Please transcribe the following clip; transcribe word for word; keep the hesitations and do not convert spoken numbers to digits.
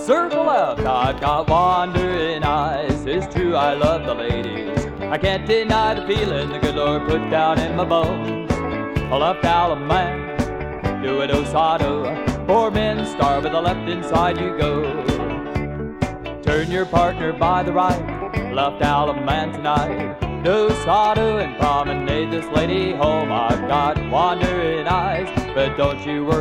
Circle left, I've got wandering eyes. It's true I love the ladies, I can't deny the feeling the good Lord put down in my bones. A left Allemande, do it Osado. Four men starve with the left, inside you go. Turn your partner by the right, left Allemande tonight. Do Sado and promenade this lady home. I've got wandering eyes, but don't you worry.